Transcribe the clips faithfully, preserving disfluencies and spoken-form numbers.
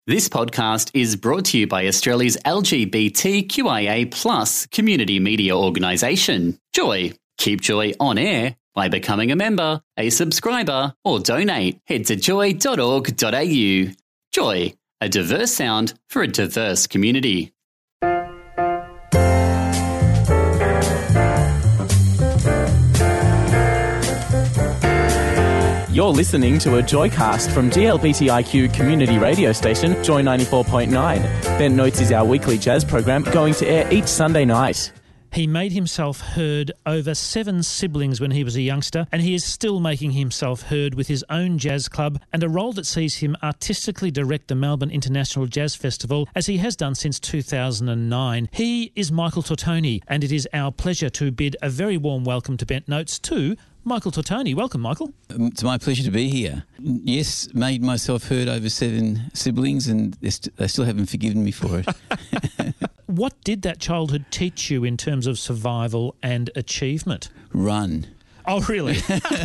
This podcast is brought to you by Australia's L G B T Q I A plus community media organisation, Joy. Keep Joy on air by becoming a member, a subscriber, or donate. Head to joy dot org dot a u. Joy, a diverse sound for a diverse community. You're listening to a Joycast from G L B T I Q community radio station, Joy ninety-four point nine. Bent Notes is our weekly jazz program going to air each Sunday night. He made himself heard over seven siblings when he was a youngster, and he is still making himself heard with his own jazz club and a role that sees him artistically direct the Melbourne International Jazz Festival, as he has done since two thousand nine. He is Michael Tortoni, and it is our pleasure to bid a very warm welcome to Bent Notes to Michael Tortoni. Welcome, Michael. It's my pleasure to be here. Yes, made myself heard over seven siblings, and they, st- they still haven't forgiven me for it. What did that childhood teach you in terms of survival and achievement? Run. Oh, really?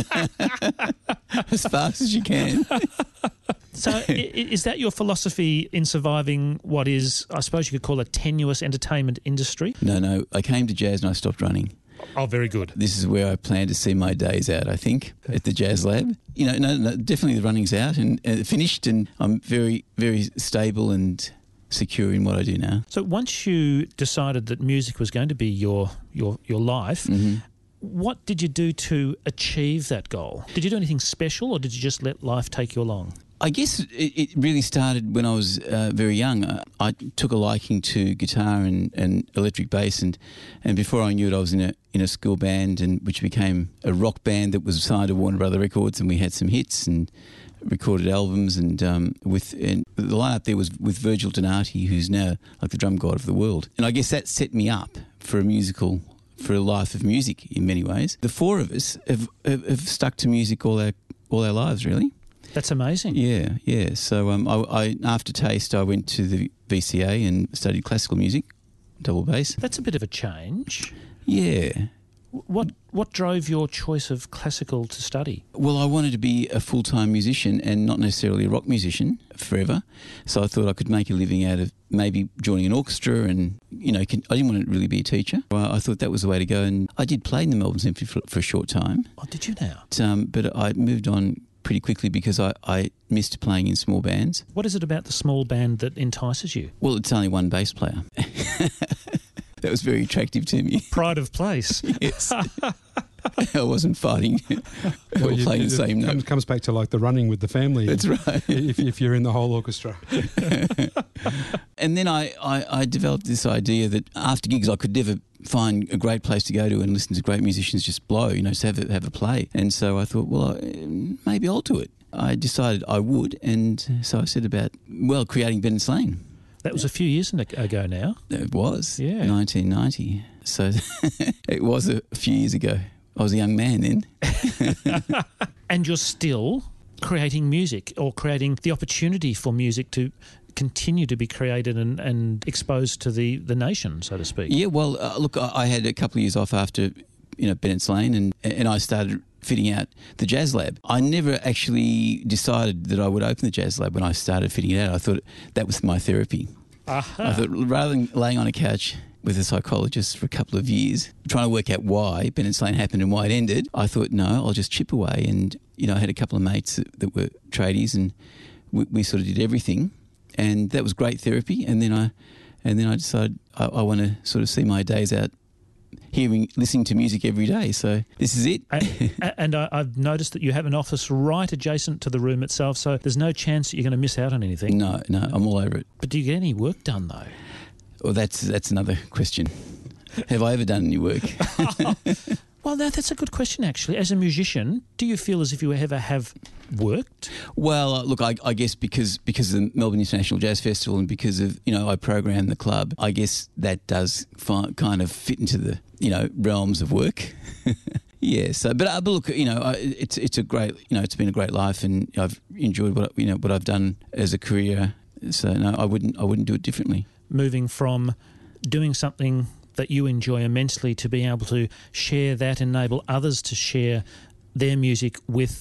As fast as you can. So i- is that your philosophy in surviving what is, I suppose you could call a tenuous entertainment industry? No, no, I came to jazz and I stopped running. Oh, very good. This is where I plan to see my days out, I think, at the Jazz Lab. You know, no, no definitely the running's out and uh, finished, and I'm very, very stable and secure in what I do now. So once you decided that music was going to be your your, your life, Mm-hmm. what did you do to achieve that goal? Did you do anything special, or did you just let life take you along? I guess it, it really started when I was uh, very young. Uh, I took a liking to guitar and, and electric bass, and, and before I knew it, I was in a in a school band, and which became a rock band that was signed to Warner Brother Records, and we had some hits and recorded albums, and um, with and the lineup there was with Virgil Donati, who's now like the drum god of the world, and I guess that set me up for a musical. For a life of music in many ways. The four of us have, have, have stuck to music all our all our lives, really. That's amazing. Yeah, yeah. So um, I, I after Taste, I went to the V C A and studied classical music, double bass. That's a bit of a change. Yeah. What what drove your choice of classical to study? Well, I wanted to be a full-time musician and not necessarily a rock musician forever. So I thought I could make a living out of maybe joining an orchestra, and, you know, can, I didn't want to really be a teacher. I, I thought that was the way to go, and I did play in the Melbourne Symphony for, for a short time. Oh, did you now? But, um, but I moved on pretty quickly because I, I missed playing in small bands. What is it about the small band that entices you? Well, it's only one bass player. That was very attractive to me. Pride of place. Yes. I wasn't fighting or you- playing the it same comes, note. comes back to like the running with the family. That's right. if, if you're in the whole orchestra. And then I, I, I developed this idea that after gigs I could never find a great place to go to and listen to great musicians just blow, you know, just have a, have a play. And so I thought, well, I, maybe I'll do it. I decided I would, and so I set about, well, creating Ben and Slane. That was a few years ago now. It was, Yeah. nineteen ninety. So it was a few years ago. I was a young man then. And you're still creating music, or creating the opportunity for music to continue to be created and, and exposed to the, the nation, so to speak. Yeah, well, uh, look, I, I had a couple of years off after, you know, Ben and Slane, and and I started fitting out the Jazz Lab. I never actually decided that I would open the Jazz Lab when I started fitting it out. I thought that was my therapy. Aha. I thought rather than laying on a couch with a psychologist for a couple of years, trying to work out why Ben and Slane happened and why it ended, I thought, no, I'll just chip away. And, you know, I had a couple of mates that, that were tradies, and we, we sort of did everything. And that was great therapy. And then I and then I decided I, I want to sort of see my days out hearing, listening to music every day. So this is it. and and I, I've noticed that you have an office right adjacent to the room itself, so there's no chance that you're going to miss out on anything. No, no, I'm all over it. But do you get any work done, though? Well, that's that's another question. Have I ever done any work? Well, that, that's a good question, actually. As a musician, do you feel as if you ever have worked? Well, uh, look, I, I guess because because of the Melbourne International Jazz Festival, and because of, you know, I program the club, I guess that does fi- kind of fit into the, you know, realms of work. Yeah. So, but, uh, but look, you know, I, it's it's a great, you know, it's been a great life, and I've enjoyed what you know what I've done as a career. So no, I wouldn't I wouldn't do it differently. Moving from doing something that you enjoy immensely to being able to share that, enable others to share their music with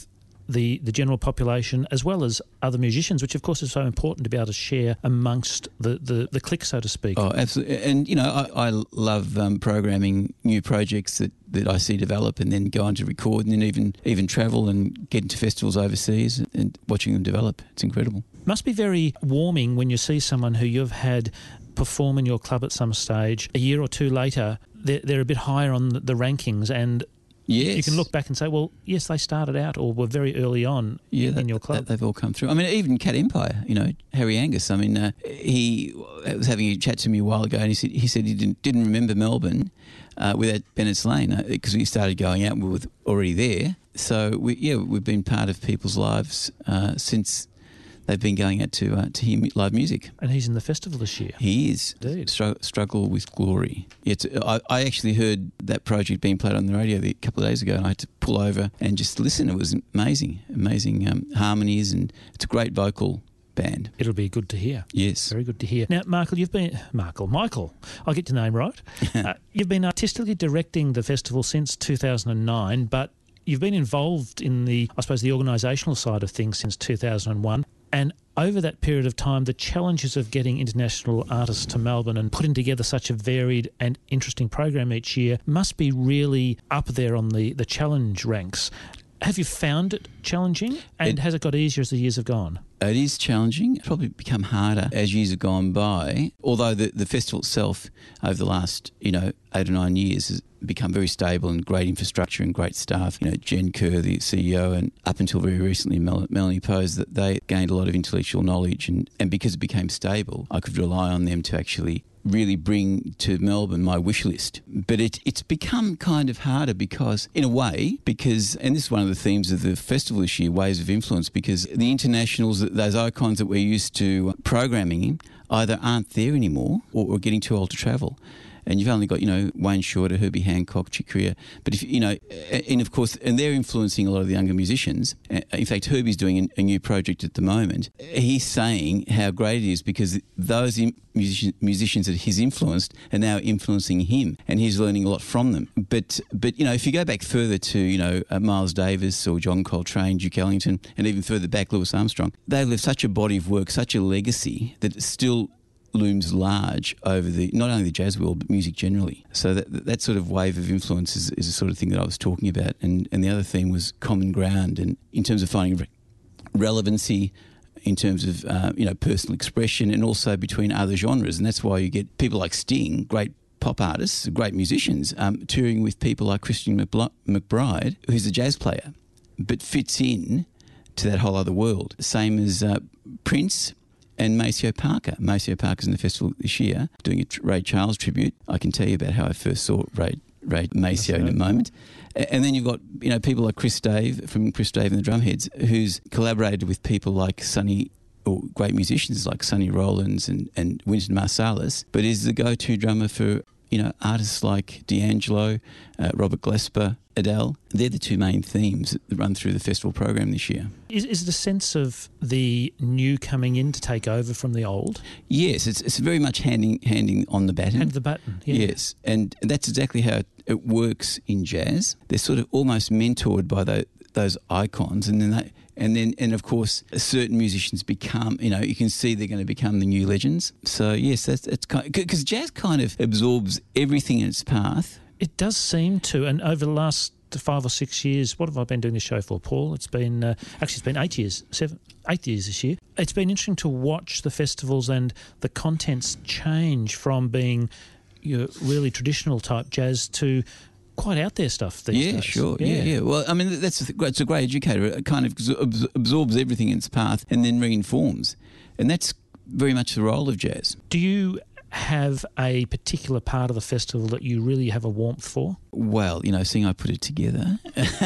the, the general population as well as other musicians, which of course is so important to be able to share amongst the, the, the clique, so to speak. Oh, absolutely. And, you know, I, I love um, programming new projects that, that I see develop and then go on to record and then even, even travel and get into festivals overseas and watching them develop. It's incredible. Must be very warming when you see someone who you've had perform in your club at some stage. A year or two later, they're, they're a bit higher on the, the rankings, and yes, you can look back and say, well, yes, they started out or were very early on yeah, in that, your club. That, they've all come through. I mean, even Cat Empire, you know, Harry Angus. I mean, uh, he was having a chat to me a while ago, and he said he said he didn't didn't remember Melbourne uh, without Bennett's Lane because uh, we started going out and we were already there. So we, yeah, we've been part of people's lives uh, since they've been going out to uh, to hear live music. And he's in the festival this year. He is. Indeed. Stru- Struggle with Glory. It's, I, I actually heard that project being played on the radio a couple of days ago, and I had to pull over and just listen. It was amazing, amazing um, harmonies, and it's a great vocal band. It'll be good to hear. Yes. Very good to hear. Now, Michael, you've been... Michael, Michael, I'll get your name right. uh, you've been artistically directing the festival since two thousand nine, but you've been involved in the, I suppose, the organisational side of things since two thousand one. And over that period of time, the challenges of getting international artists to Melbourne and putting together such a varied and interesting program each year must be really up there on the, the challenge ranks. Have you found it challenging, and it, has it got easier as the years have gone? It is challenging. It's probably become harder as years have gone by, although the, the festival itself over the last, you know, eight or nine years has become very stable and great infrastructure and great staff. You know, Jen Kerr, the C E O, and up until very recently Mel- Melanie Pose, that they gained a lot of intellectual knowledge, and, and because it became stable, I could rely on them to actually really bring to Melbourne my wish list. But it, it's become kind of harder because, in a way, because, and this is one of the themes of the festival this year, waves of influence, because the internationals, those icons that we're used to programming in, either aren't there anymore or are getting too old to travel. And you've only got, you know, Wayne Shorter, Herbie Hancock, Chick Corea. But, if you know, and of course, and they're influencing a lot of the younger musicians. In fact, Herbie's doing a new project at the moment. He's saying how great it is because those musicians, musicians that he's influenced are now influencing him, and he's learning a lot from them. But, but you know, if you go back further to, you know, uh, Miles Davis or John Coltrane, Duke Ellington, and even further back, Louis Armstrong, they've left such a body of work, such a legacy that it's still looms large over the not only the jazz world but music generally. So that that sort of wave of influence is, is the sort of thing that I was talking about. And and the other theme was common ground, and in terms of finding re- relevancy, in terms of uh, you know personal expression, and also between other genres. And that's why you get people like Sting, great pop artists, great musicians, um, touring with people like Christian McBl- McBride, who's a jazz player, but fits in to that whole other world. Same as uh, Prince and Maceo Parker. Maceo Parker's in the festival this year doing a Ray Charles tribute. I can tell you about how I first saw Ray, Ray Maceo in a moment. And then you've got, you know, people like Chris Dave from Chris Dave and the Drumheads, who's collaborated with people like Sonny, or great musicians like Sonny Rollins and, and Wynton Marsalis, but is the go-to drummer for, you know, artists like D'Angelo, uh, Robert Glasper, Adele. They're the two main themes that run through the festival program this year. Is, is it a sense of the new coming in to take over from the old? Yes, it's it's very much handing handing on the baton. Hand the baton, yeah. Yes, and that's exactly how it, it works in jazz. They're sort of almost mentored by the, those icons, and then they, and then and of course certain musicians become, you know, you can see they're going to become the new legends. So yes, that's that's kind because jazz kind of absorbs everything in its path. It does seem to, and over the last five or six years, what have I been doing this show for, Paul? It's been, uh, actually it's been eight years, seven, eight years this year. It's been interesting to watch the festivals and the contents change from being, you know, really traditional type jazz to quite out there stuff these yeah, days. Sure. Yeah, sure. Yeah, yeah. Well, I mean, that's a, it's a great educator. It kind of absorbs everything in its path and then reinforms. And that's very much the role of jazz. Do you have a particular part of the festival that you really have a warmth for? Well, you know, seeing I put it together,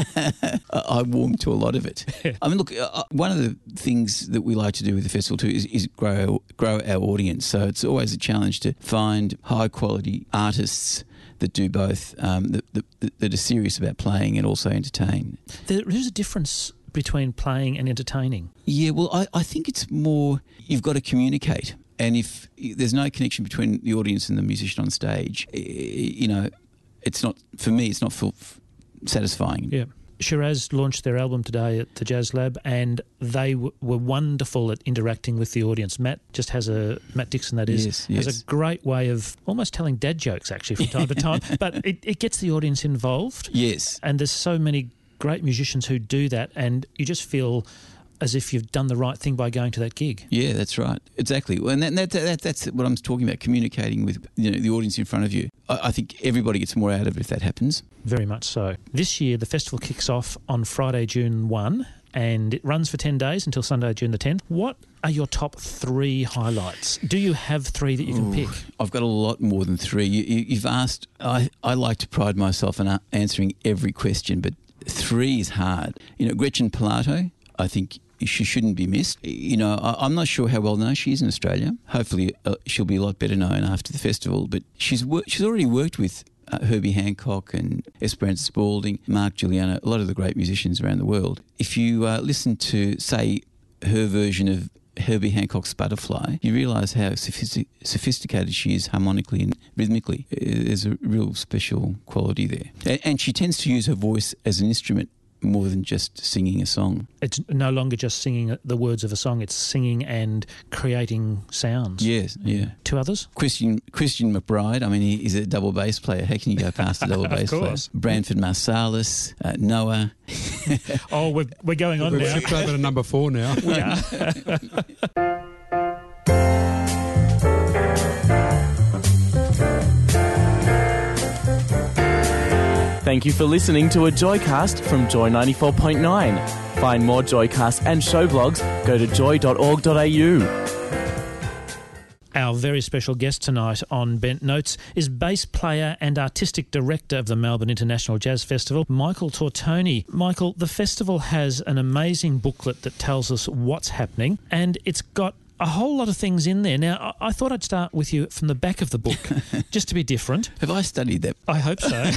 I warm to a lot of it. I mean, look, uh, one of the things that we like to do with the festival too is, is grow grow our audience. So it's always a challenge to find high quality artists that do both, um, that, that, that are serious about playing and also entertain. There is a difference between playing and entertaining. Yeah, well, I, I think it's more you've got to communicate. And if there's no connection between the audience and the musician on stage, you know, it's not, for me, it's not full, satisfying. Yeah. Shiraz launched their album today at the Jazz Lab, and they w- were wonderful at interacting with the audience. Matt just has a Matt Dixon, that is, Yes, has yes. a great way of almost telling dad jokes actually from time to time, but it, it gets the audience involved. Yes. And there's so many great musicians who do that, and you just feel as if you've done the right thing by going to that gig. Yeah, that's right. Exactly. Well, and that, that, that, that's what I'm talking about, communicating with you know, the audience in front of you. I, I think everybody gets more out of it if that happens. Very much so. This year, the festival kicks off on Friday, June first, and it runs for ten days until Sunday, June the tenth. What are your top three highlights? Do you have three that you can Ooh, pick? I've got a lot more than three. You, you, you've asked, I, I like to pride myself in a- answering every question, but three is hard. You know, Gretchen Pilato, I think she shouldn't be missed. You know, I, I'm not sure how well known she is in Australia. Hopefully uh, she'll be a lot better known after the festival, but she's wor- she's already worked with uh, Herbie Hancock and Esperanza Spalding, Mark Giuliano, a lot of the great musicians around the world. If you uh, listen to, say, her version of Herbie Hancock's Butterfly, you realise how sophistic- sophisticated she is harmonically and rhythmically. There's a real special quality there. And, and she tends to use her voice as an instrument more than just singing a song. It's no longer just singing the words of a song, it's singing and creating sounds. Yes, yeah. Two others? Christian Christian McBride, I mean, he is a double bass player. How can you go past a double bass player? course. Branford Marsalis, uh, Noah. Oh, we're, we're going on We've now. shipped over to number four now. We are. Thank you for listening to a Joycast from Joy ninety-four point nine. Find more Joycasts and show blogs, go to joy dot org dot a u. Our very special guest tonight on Bent Notes is bass player and artistic director of the Melbourne International Jazz Festival, Michael Tortoni. Michael, the festival has an amazing booklet that tells us what's happening, and it's got a whole lot of things in there. Now, I, I thought I'd start with you from the back of the book, just to be different. Have I studied that? I hope so.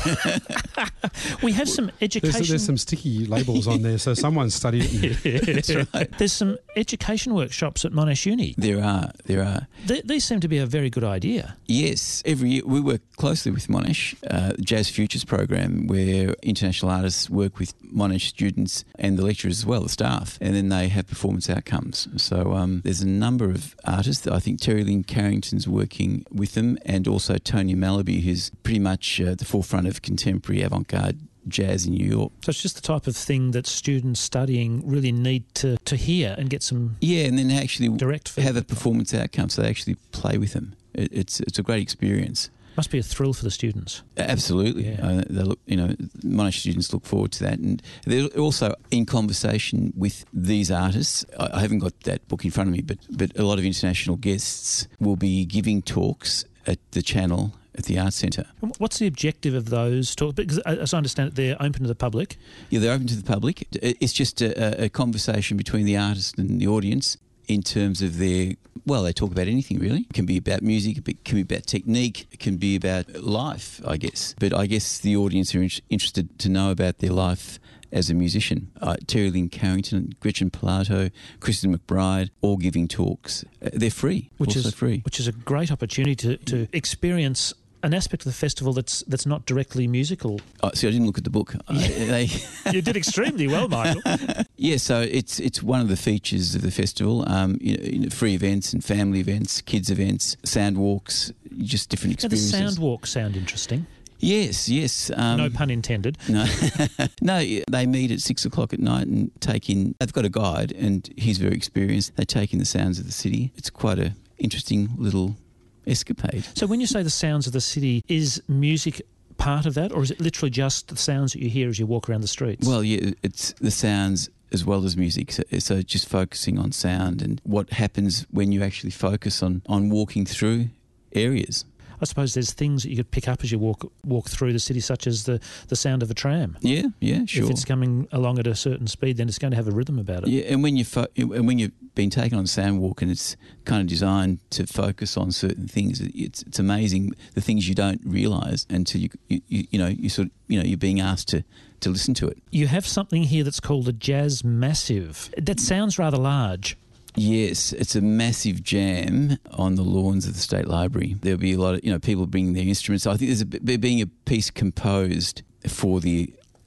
We have some education. There's, there's some sticky labels on there, so someone's studied it. That's right. There's some education workshops at Monash Uni. There are, there are. Th- these seem to be a very good idea. Yes, every year we work closely with Monash, uh, Jazz Futures program, where international artists work with Monash students and the lecturers as well, the staff, and then they have performance outcomes. So um, there's a number of artists. I think Terry Lynn Carrington's working with them, and also Tony Malaby, who's pretty much uh, at the forefront of contemporary avant-garde jazz in New York. So it's just the type of thing that students studying really need to, to hear and get some Yeah, and then actually direct have a feedback. performance outcome, so they actually play with them. It, it's it's a great experience. Must be a thrill for the students. Absolutely. Yeah. Uh, they look, you know, Monash students look forward to that, and they're also in conversation with these artists. I, I haven't got that book in front of me, but but a lot of international guests will be giving talks at the Channel at the Arts Centre. And what's the objective of those talks? Because as I understand it, they're open to the public. Yeah, they're open to the public. It's just a, a conversation between the artist and the audience in terms of their, well, they talk about anything really. It can be about music, it can be about technique, it can be about life, I guess. But I guess the audience are in- interested to know about their life as a musician. Uh, Terry Lynn Carrington, Gretchen Pilato, Kristen McBride, all giving talks. Uh, they're free, Which also is free. which is a great opportunity to, to experience an aspect of the festival that's that's not directly musical. Oh, see, I didn't look at the book. Uh, they, You did extremely well, Michael. yeah, so it's it's one of the features of the festival. Um, you know, you know, free events and family events, kids events, sound walks, just different Now, the experiences. sound walks sound interesting. Yes, yes. Um, No pun intended. No, no. They meet at six o'clock at night and take in. They've got a guide, and he's very experienced. They take in the sounds of the city. It's quite a interesting little escapade. So when you say the sounds of the city, is music part of that, or is it literally just the sounds that you hear as you walk around the streets? Well, yeah, it's the sounds as well as music. So, so just focusing on sound and what happens when you actually focus on on walking through areas. I suppose there's things that you could pick up as you walk walk through the city, such as the, the sound of a tram. Yeah, yeah, sure. If it's coming along at a certain speed, then it's going to have a rhythm about it. Yeah, and when you fo- and when you've been taken on a sound walk and it's kind of designed to focus on certain things, it's it's amazing the things you don't realise until you you, you you know you sort of, you know you're being asked to to listen to it. You have something here that's called a Jazz Massive. That sounds rather large. Yes, it's a massive jam on the lawns of the State Library. There'll be a lot of, you know, people bringing their instruments. So I think there's a, being a piece composed for the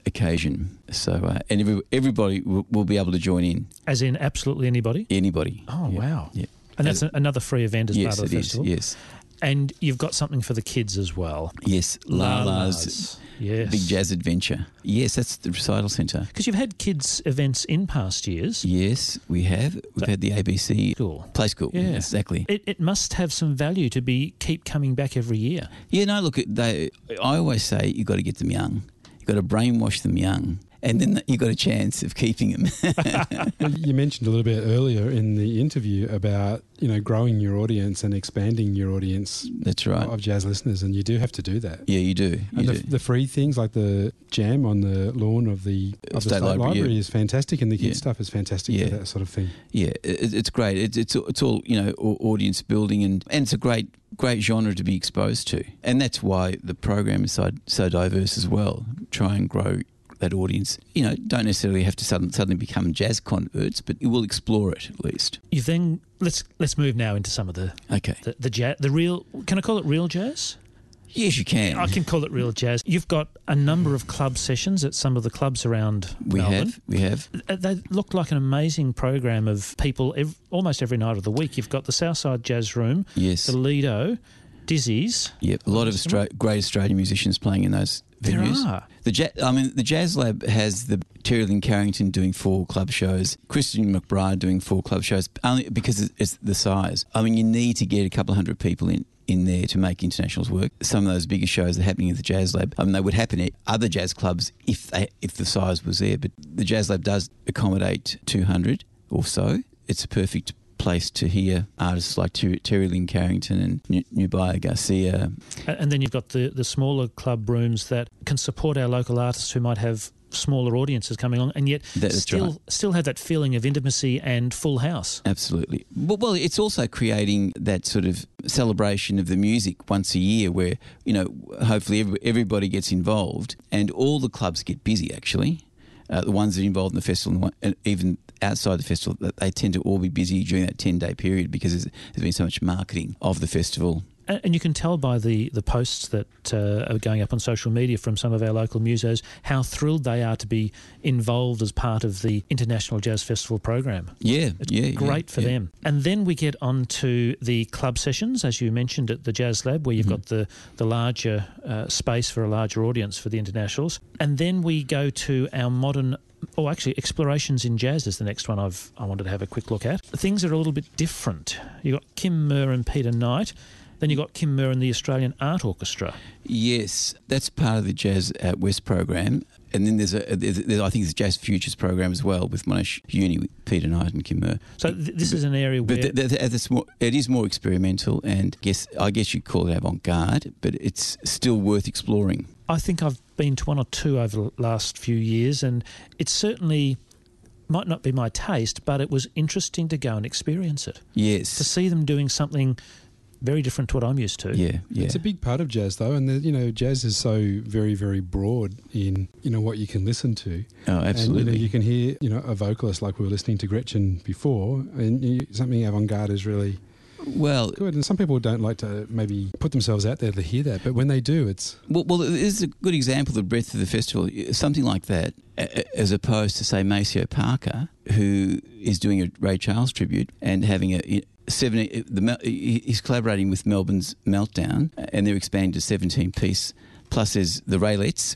occasion. So, uh, and every, everybody will, will be able to join in. As in absolutely anybody? Anybody. Oh, yeah. wow. Yeah. And that's a, another free event as yes, part of the it festival? Is, yes. And you've got something for the kids as well. Yes, Lala's yes. Big Jazz Adventure. Yes, that's the recital centre. Because you've had kids' events in past years. Yes, we have. We've So- had the A B C School. Play School. Yeah. Exactly. It, it must have some value to be keep coming back every year. Yeah, no, look, they. I always say you've got to get them young. You've got to brainwash them young. And then you've got a chance of keeping them. Well, you mentioned a little bit earlier in the interview about, you know, growing your audience and expanding your audience That's right. of jazz listeners, and you do have to do that. Yeah, you do. You And the, do. the free things like the jam on the lawn of the, of the State State Library, Library, yeah. is fantastic, and the kids' Yeah. stuff is fantastic Yeah. for that sort of thing. Yeah, it, it's great. It's it's it's all, you know, au- audience building, and, and it's a great great genre to be exposed to, and that's why the program is so so diverse as well. Try and grow that audience. You know, don't necessarily have to suddenly, suddenly become jazz converts, but you will explore it at least. You've then let's let's move now into some of the Okay. the, the jazz, the real. Can I call it real jazz? Yes, you can. I can call it real jazz. You've got a number of club sessions at some of the clubs around we Melbourne. have. We have. Uh, They look like an amazing program of people ev- almost every night of the week. You've got the Southside Jazz Room, Yes. the Lido, Dizzy's. Yep. A lot of Austra- great Australian musicians playing in those There venues. are. The ja- I mean, the Jazz Lab has the Terry Lynn Carrington doing four club shows, Christian McBride doing four club shows, only because it's- it's the size. I mean, you need to get a couple of hundred people in. in there to make internationals work. Some of those bigger shows that are happening at the Jazz Lab, I mean, they would happen at other jazz clubs if they, if the size was there, but the Jazz Lab does accommodate two hundred or so. It's a perfect place to hear artists like Ter- Terry Lynn Carrington and N- Nubia Garcia. A- And then you've got the, the smaller club rooms that can support our local artists who might have smaller audiences coming along, and yet That's still right. still have that feeling of intimacy and full house. Absolutely. Well, well, it's also creating that sort of celebration of the music once a year where, you know, hopefully every, everybody gets involved and all the clubs get busy, actually. Uh, the ones that are involved in the festival and, one, and even outside the festival, that they tend to all be busy during that ten-day period because there's, there's been so much marketing of the festival. And and you can tell by the, the posts that uh, are going up on social media from some of our local musos how thrilled they are to be involved as part of the International Jazz Festival program. Yeah, It's yeah. great yeah, for yeah. them. And then we get on to the club sessions, as you mentioned, at the Jazz Lab, where you've Mm-hmm. got the, the larger uh, space for a larger audience for the internationals. And then we go to our modern... Oh, actually, Explorations in Jazz is the next one I've I wanted to have a quick look at. Things are a little bit different. You've got Kim Murr and Peter Knight. Then you've got Kim Murr and the Australian Art Orchestra. Yes, that's part of the Jazz at West program. And then there's a, there's, there's, I think there's a Jazz Futures program as well with Monash Uni, with Peter Knight and Kim Murr. So th- this is an area where... But th- th- th- that's more, it is more experimental and guess I guess you'd call it avant-garde, but it's still worth exploring. I think I've been to one or two over the last few years, and it certainly might not be my taste, but it was interesting to go and experience it. Yes. To see them doing something very different to what I'm used to. Yeah, yeah. It's a big part of jazz, though, and the, you know, jazz is so very, very broad in you know what you can listen to. Oh, absolutely. And, you know, you can hear you know a vocalist like we were listening to Gretchen before, and you, something avant-garde is really Well, good. And some people don't like to maybe put themselves out there to hear that, but when they do, it's well, well, this is a good example of the breadth of the festival. Something like that, a- a- as opposed to, say, Maceo Parker, who is doing a Ray Charles tribute and having a seventy. The Mel- he's collaborating with Melbourne's Meltdown, and they're expanding to seventeen piece. Plus, there's the Raylets.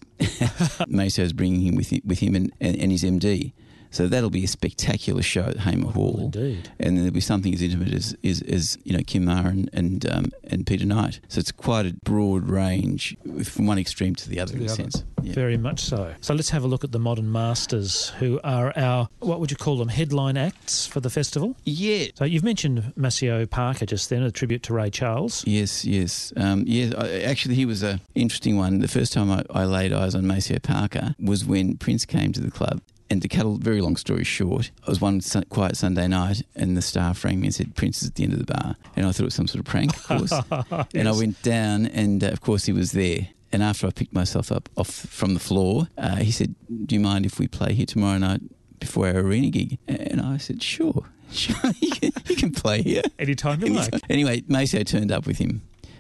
Maceo's bringing him with him, with him and, and, and his M D. So that'll be a spectacular show at Hamer Hall. Indeed. And then there'll be something as intimate as, as, as you know, Kim Murr and and, um, and Peter Knight. So it's quite a broad range from one extreme to the other, the in a other. sense. Yeah. Very much so. So let's have a look at the Modern Masters, who are our, what would you call them, headline acts for the festival? Yeah. So you've mentioned Maceo Parker just then, a tribute to Ray Charles. Yes, yes. Um, yeah, I, actually, he was an interesting one. The first time I, I laid eyes on Maceo Parker was when Prince came to the club. And to cut a very long story short, it was one sun- quiet Sunday night and the staff rang me and said, Prince is at the end of the bar. And I thought it was some sort of prank, of course. And I went down and, uh, of course, he was there. And after I picked myself up off from the floor, uh, he said, do you mind if we play here tomorrow night before our arena gig? And I said, sure, sure, you can, you can play here. Anytime you like. Anyway, Maceo turned up with him.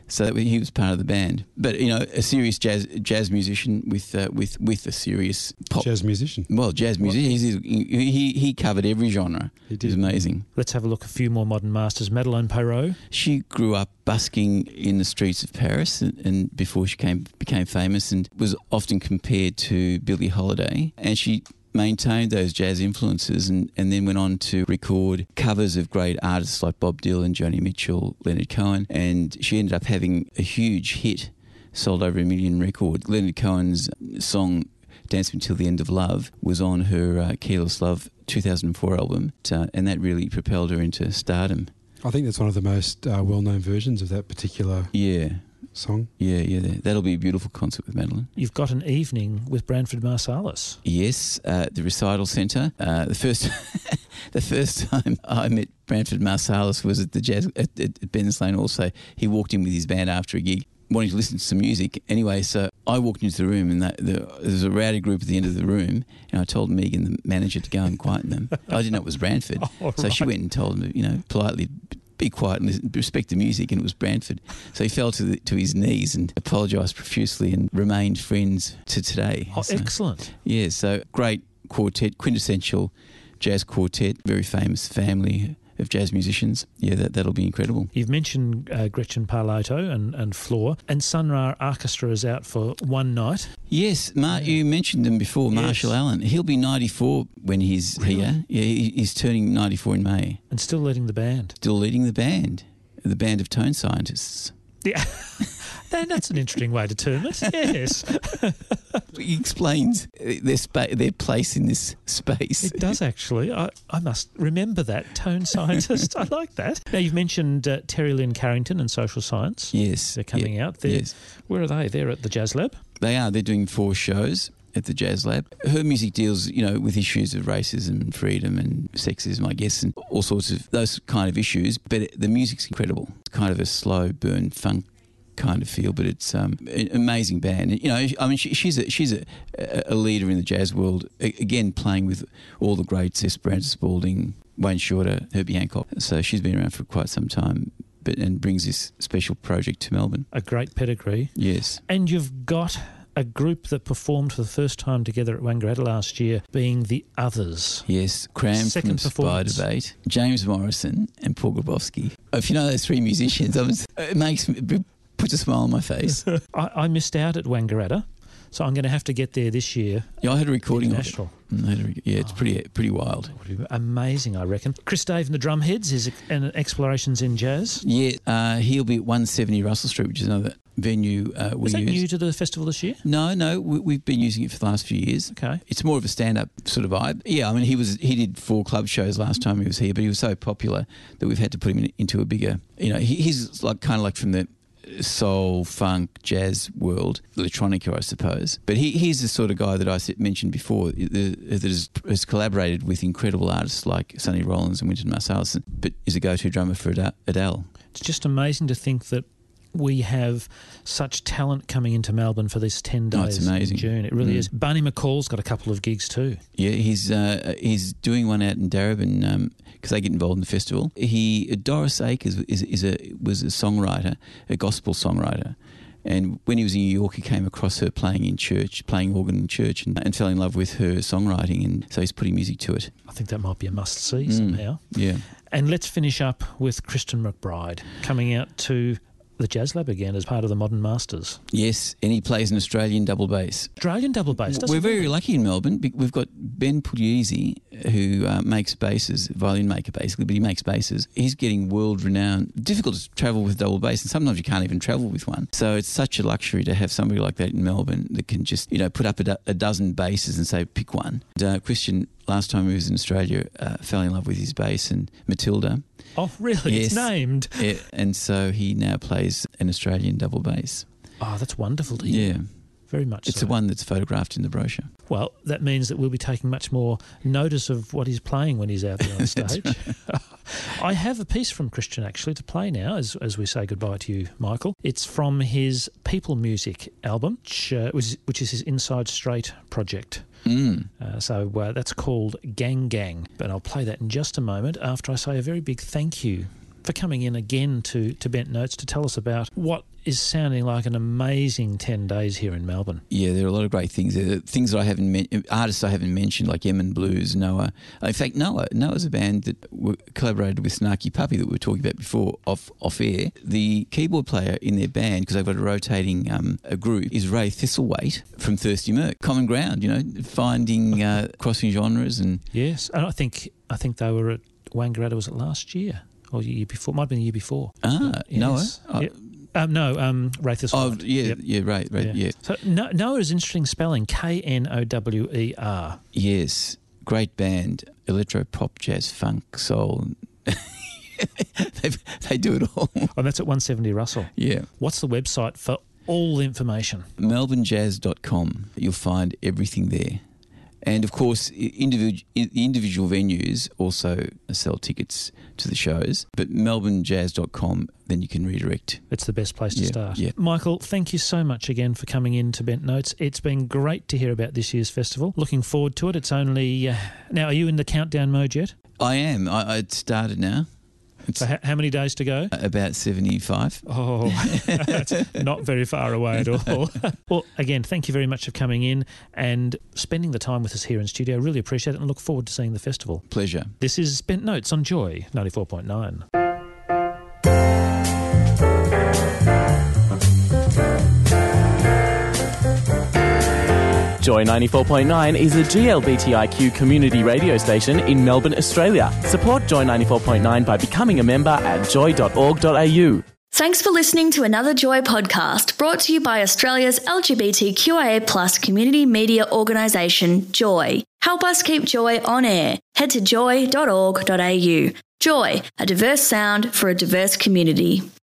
So he was part of the band. But, you know, a serious jazz jazz musician with uh, with with a serious pop. Jazz musician. Well, jazz musician. He's, he, he he covered every genre. He did. It was amazing. Let's have a look at a few more modern masters. Madeleine Peyroux. She grew up busking in the streets of Paris and, and before she came became famous, and was often compared to Billie Holiday. And she maintained those jazz influences and, and then went on to record covers of great artists like Bob Dylan, Joni Mitchell, Leonard Cohen, and she ended up having a huge hit, sold over a million record. Leonard Cohen's song Dance Me Till the End of Love was on her uh, Careless Love two thousand four album, uh, and that really propelled her into stardom. I think that's one of the most uh, well-known versions of that particular Yeah. song. Yeah, yeah, that'll be a beautiful concert with Madeleine. You've got an evening with Branford Marsalis. Yes, uh, the Recital Centre. Uh, the first, the first time I met Branford Marsalis was at the jazz at, at, at Benn's Lane. Also, he walked in with his band after a gig, wanting to listen to some music. Anyway, so I walked into the room, and that, the, there was a rowdy group at the end of the room, and I told Megan, the manager, to go and quieten them. I didn't know it was Branford, Oh, so she right. went and told him, you know, politely, be quiet and listen, respect the music, and it was Branford. So he fell to the, to his knees and apologised profusely and remained friends to today. Oh, So, excellent. yeah, so great quartet, quintessential jazz quartet, very famous family of jazz musicians. Yeah, that, that'll be incredible. You've mentioned uh, Gretchen Parlato and, and Floor, and Sun Ra Orchestra is out for one night. Yes, Mar- you mentioned them before, Yes. Marshall Allen. He'll be ninety-four when he's here. Yeah, he, he's turning ninety-four in May. And still leading the band. Still leading the band, the band of tone scientists. Yeah, that, that's an interesting way to term it. Yes, He explains their spa- their place in this space. it does actually. I, I must remember that, tone scientist. I like that. Now, you've mentioned uh, Terry Lynn Carrington and Social Science. Yes. They're coming yeah, out. They're, Yes. Where are they? They're at the Jazz Lab. They are. They're doing four shows at the Jazz Lab. Her music deals, you know, with issues of racism and freedom and sexism, I guess, and all sorts of those kind of issues. But the music's incredible. It's kind of a slow burn funk kind of feel, but it's um, an amazing band. You know, I mean, she, she's a she's a, a leader in the jazz world. A, again, playing with all the greats: Esperanza Spalding, Wayne Shorter, Herbie Hancock. So she's been around for quite some time, but and brings this special project to Melbourne. A great pedigree. Yes. And you've got a group that performed for the first time together at Wangaratta last year, being the Others. Yes, Cram Second from performance. Spider Bait, James Morrison and Paul Grabowski. If you know those three musicians, I was, it makes me, it puts a smile on my face. I, I missed out at Wangaratta, so I'm going to have to get there this year. Yeah, I had a recording of it. International. Mm, I had a rec- Yeah, it's pretty pretty wild. Amazing, I reckon. Chris Dave and the Drumheads is an Explorations in Jazz. Yeah, uh, he'll be at one seventy Russell Street, which is another venue uh, we Was that use. new to the festival this year? No, no, we, we've been using it for the last few years. Okay. It's more of a stand-up sort of vibe. Yeah, I mean, he was he did four club shows last time he was here, but he was so popular that we've had to put him in, into a bigger. You know, he, he's like kind of like from the soul, funk, jazz world, electronica, I suppose. But he, he's the sort of guy that I said- mentioned before the, that has, has collaborated with incredible artists like Sonny Rollins and Wynton Marsalis, but is a go-to drummer for Ada- Adele. It's just amazing to think that we have such talent coming into Melbourne for this ten Oh, days it's amazing. in June. It really Mm. is. Barney McCall's got a couple of gigs too. Yeah, he's uh, he's doing one out in Darebin because they get involved in the festival. He Doris Akers is, is a was a songwriter, a gospel songwriter, and when he was in New York, he came across her playing in church, playing organ in church, and, and fell in love with her songwriting, and so he's putting music to it. I think that might be a must-see Mm. somehow. Yeah. And let's finish up with Kristen McBride coming out to the Jazz Lab again as part of the Modern Masters. Yes, and he plays an Australian double bass. Australian double bass, doesn't We're very it? lucky in Melbourne. be- We've got Ben Pugliese, who uh, makes basses, violin maker basically, but he makes basses. He's getting world renowned. Difficult to travel with double bass, and sometimes you can't even travel with one. So it's such a luxury to have somebody like that in Melbourne that can just, you know, put up a, do- a dozen basses and say, pick one. And, uh, Christian, last time he was in Australia, uh, fell in love with his bass and Matilda. Oh, really? It's Yes. named. Yeah, and so he now plays an Australian double bass. Oh, that's wonderful to hear. Yeah. Very much It's so. the one that's photographed in the brochure. Well, that means that we'll be taking much more notice of what he's playing when he's out there on stage. I have a piece from Christian actually to play now as, as we say goodbye to you, Michael. It's from his People Music album, which, uh, which, is, which is his Inside Straight project. Mm. Uh, so uh, that's called Gang Gang. But I'll play that in just a moment after I say a very big thank you for coming in again to, to Bent Notes to tell us about what is sounding like an amazing ten days here in Melbourne. Yeah, there are a lot of great things. There are things that I haven't men- artists I haven't mentioned, like Yemen Blues, Noah. In fact, Noah, Noah's a band that w- collaborated with Snarky Puppy that we were talking about before off off air. The keyboard player in their band, because they've got a rotating um, a group, is Ray Thistlewaite from Thirsty Merc. Common ground, you know, finding uh, crossing genres and Yes, and I think I think they were at Wangaratta, was it last year or the year before? Might have been the year before. ah Yes. Noah. Oh, Yep. Um, no, um, Ray oh Thistlewaite. yeah, Yep. yeah, right, right, yeah. So no, Noah is interesting spelling, K N O W E R. Yes, great band, electro pop, jazz, funk, soul. they they do it all. Oh, that's at one seventy Russell. Yeah. What's the website for all the information? melbourne jazz dot com. You'll find everything there. And, of course, individual, the individual venues also sell tickets to the shows. But melbourne jazz dot com, then you can redirect. It's the best place to Yeah, start. yeah. Michael, thank you so much again for coming in to Bent Notes. It's been great to hear about this year's festival. Looking forward to it. It's only... Uh, now, are you in the countdown mode yet? I am. I, I started now. It's So ha- how many days to go? about seventy-five. Oh, that's not very far away at all. Well, again, thank you very much for coming in and spending the time with us here in studio. Really appreciate it and look forward to seeing the festival. Pleasure. This is Bent Notes on Joy ninety-four point nine. Joy ninety-four point nine is a G L B T I Q community radio station in Melbourne, Australia. Support Joy ninety-four point nine by becoming a member at joy dot org dot a u. Thanks for listening to another Joy podcast brought to you by Australia's L G B T Q I A plus community media organisation, Joy. Help us keep Joy on air. Head to joy dot org dot a u. Joy, a diverse sound for a diverse community.